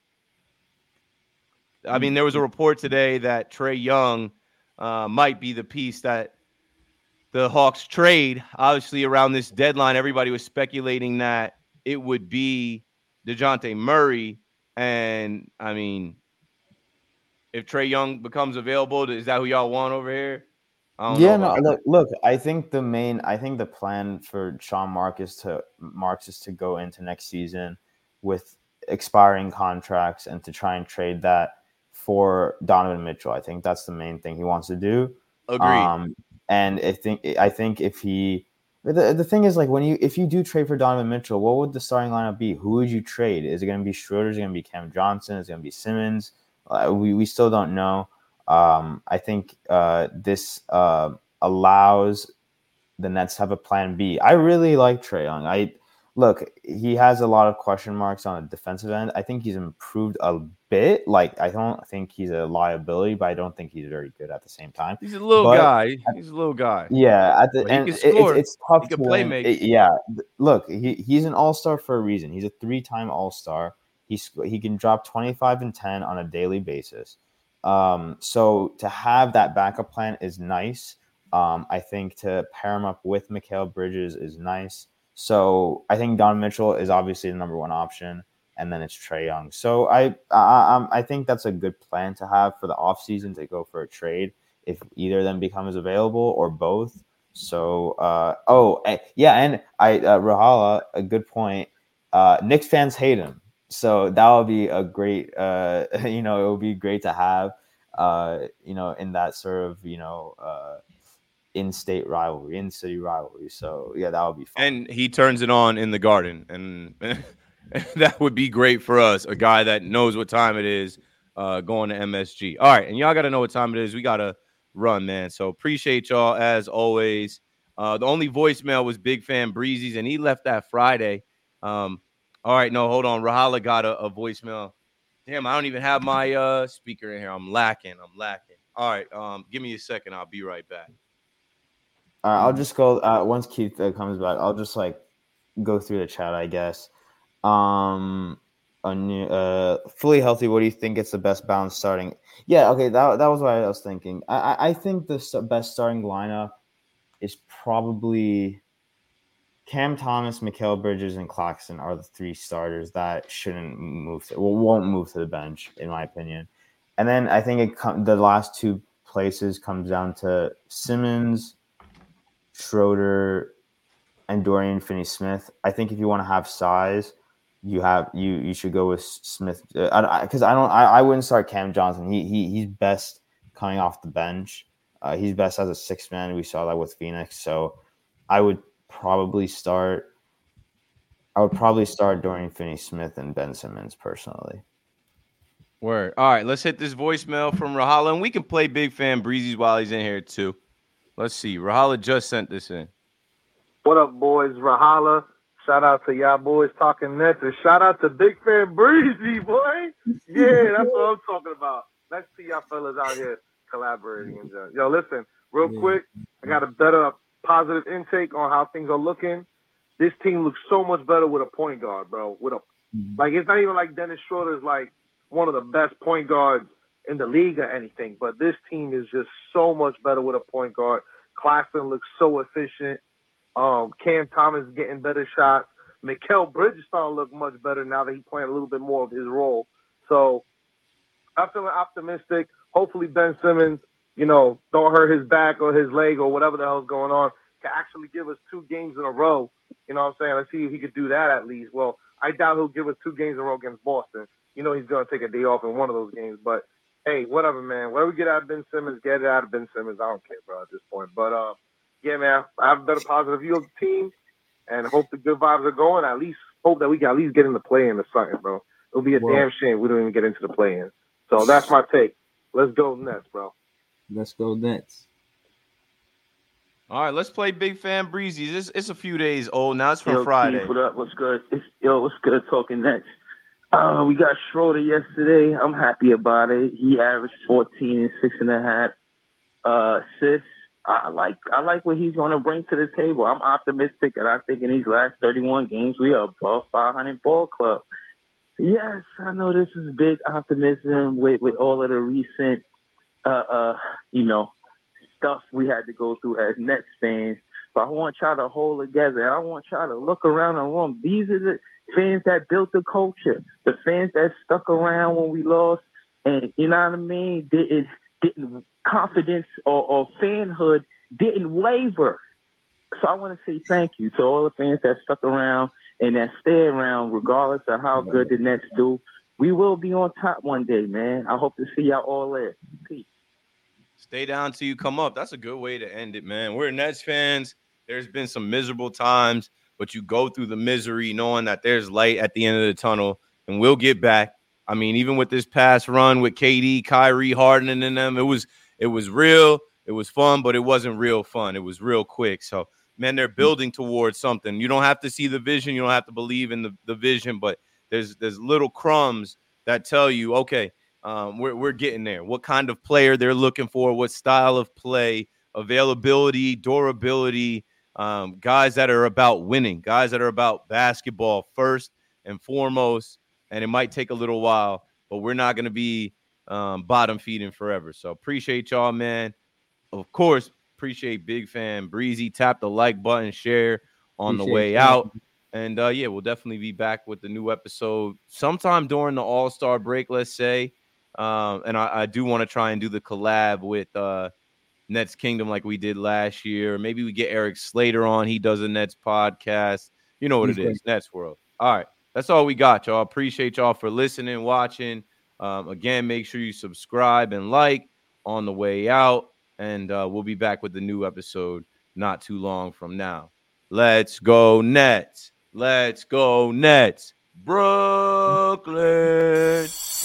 I mean, there was a report today that Trae Young uh, might be the piece that the Hawks trade. Obviously, around this deadline, everybody was speculating that it would be DeJounte Murray. And, I mean, if Trae Young becomes available, is that who y'all want over here? I don't yeah, know no. Look, look, I think the main, I think the plan for Sean Marks to Marks is to go into next season with expiring contracts and to try and trade that for Donovan Mitchell. I think that's the main thing he wants to do. Agreed. Um, and I think, I think if he, the the thing is, like, when you if you do trade for Donovan Mitchell, what would the starting lineup be? Who would you trade? Is it going to be Schroeder? Is it going to be Cam Johnson? Is it going to be Simmons? Uh, we we still don't know. Um, I think uh, this uh, allows the Nets to have a plan B. I really like Trae Young. I look, he has a lot of question marks on the defensive end. I think he's improved a bit. Like, I don't think he's a liability, but I don't think he's very good at the same time. He's a little but, guy. He's a little guy. Yeah, at the but he end, can it, score. it's, it's tough he to can play win. make. It, yeah, look, he, he's an all-star for a reason. He's a three-time all-star. He's he can drop twenty-five and ten on a daily basis. Um, so to have that backup plan is nice. Um, I think to pair him up with Mikal Bridges is nice. So I think Don Mitchell is obviously the number one option, and then it's Trae Young. So I I, I think that's a good plan to have for the offseason to go for a trade if either of them becomes available or both. So uh, oh yeah, and I uh, Rahala, a good point. Uh, Knicks fans hate him. So that would be a great, uh, you know, it would be great to have, uh, you know, in that sort of, you know, uh, in-state rivalry, in-city rivalry. So, yeah, that would be fun. And he turns it on in the Garden. And that would be great for us, a guy that knows what time it is uh, going to M S G. All right, and y'all got to know what time it is. We got to run, man. So appreciate y'all as always. Uh, the only voicemail was Big Fan Breezy's, and he left that Friday. Um All right, no, hold on. Rahala got a, a voicemail. Damn, I don't even have my uh, speaker in here. I'm lacking. I'm lacking. All right, um, give me a second. I'll be right back. All right, I'll just go. Uh, once Keith uh, comes back, I'll just like go through the chat, I guess. Um, a new, uh, fully healthy. What do you think it's the best balance starting? Yeah, okay, that that was what I was thinking. I I, I think the best starting lineup is probably Cam Thomas, Mikal Bridges, and Claxton are the three starters that shouldn't move to, well, won't move to the bench, in my opinion. And then I think it com- the last two places comes down to Simmons, Schroeder, and Dorian Finney-Smith. I think if you want to have size, you have you you should go with Smith. Because uh, I, I don't I, I wouldn't start Cam Johnson. He he he's best coming off the bench. Uh, he's best as a six man. We saw that with Phoenix. So I would. Probably start. I would probably start Dorian Finney-Smith and Ben Simmons personally. Word. All right, let's hit this voicemail from Rahala, and we can play Big Fan Breezy's while he's in here too. Let's see. Rahala just sent this in. What up, boys? Rahala. Shout out to y'all boys talking Nets, and shout out to Big Fan Breezy, boy. Yeah, that's what I'm talking about. Let's see y'all fellas out here collaborating. And uh, yo, listen, real yeah. quick. I got a better. Positive intake on how things are looking. This team looks so much better with a point guard, bro. With a mm-hmm. like, it's not even like Dennis Schroeder is like one of the best point guards in the league or anything, but this team is just so much better with a point guard. Claxton looks so efficient. Um, Cam Thomas is getting better shots. Mikal Bridges is starting to look much better now that he's playing a little bit more of his role. So I'm feeling optimistic. Hopefully Ben Simmons, you know, don't hurt his back or his leg or whatever the hell's going on, can actually give us two games in a row. You know what I'm saying? Let's see if he could do that at least. Well, I doubt he'll give us two games in a row against Boston. You know he's going to take a day off in one of those games. But, hey, whatever, man. Whatever we get out of Ben Simmons, get it out of Ben Simmons. I don't care, bro, at this point. But, uh, yeah, man, I have a better positive view of the team and hope the good vibes are going. At least hope that we can at least get in the play-in or something, bro. It'll be a well, damn shame we don't even get into the play-in. So that's my take. Let's go Nets, bro. Let's go Nets. All right, let's play Big Fan Breezy. It's, it's a few days old now. It's from yo, Friday. Keith, what up? What's good? It's, yo, what's good? Talking Nets. Uh, we got Schroeder yesterday. I'm happy about it. He averaged fourteen and six and a half uh, assists. I like I like what he's going to bring to the table. I'm optimistic, and I think in these last thirty-one games we are above five hundred ball club. Yes, I know this is big optimism with, with all of the recent. Uh, uh, you know, stuff we had to go through as Nets fans. But I want y'all to hold together. I want y'all to look around the room. These are the fans that built the culture. The fans that stuck around when we lost. And, you know what I mean? Didn't, didn't confidence or, or fanhood didn't waver. So I want to say thank you to all the fans that stuck around and that stay around regardless of how good the Nets do. We will be on top one day, man. I hope to see y'all all there. Peace. Stay down till you come up. That's a good way to end it, man. We're Nets fans. There's been some miserable times, but you go through the misery knowing that there's light at the end of the tunnel, and we'll get back. I mean, even with this past run with K D, Kyrie, Harden, and them, it was it was real. It was fun, but it wasn't real fun. It was real quick. So man, they're building towards something. You don't have to see the vision. You don't have to believe in the, the vision, but there's there's little crumbs that tell you, okay, um, we're, we're getting there. What kind of player they're looking for, what style of play, availability, durability, um, guys that are about winning, guys that are about basketball first and foremost, and it might take a little while, but we're not going to be um, bottom feeding forever. So appreciate y'all, man. Of course, appreciate Big Fan Breezy. Tap the like button, share on appreciate the way you. out. And, uh, yeah, we'll definitely be back with the new episode sometime during the All-Star break, let's say. Um, and I, I do want to try and do the collab with uh, Nets Kingdom like we did last year. Maybe we get Eric Slater on. He does a Nets podcast. You know what He's it is, great. Nets World. All right, that's all we got, y'all. Appreciate y'all for listening, watching. Um, again, make sure you subscribe and like on the way out. And uh, we'll be back with the new episode not too long from now. Let's go Nets. Let's go Nets. Brooklyn.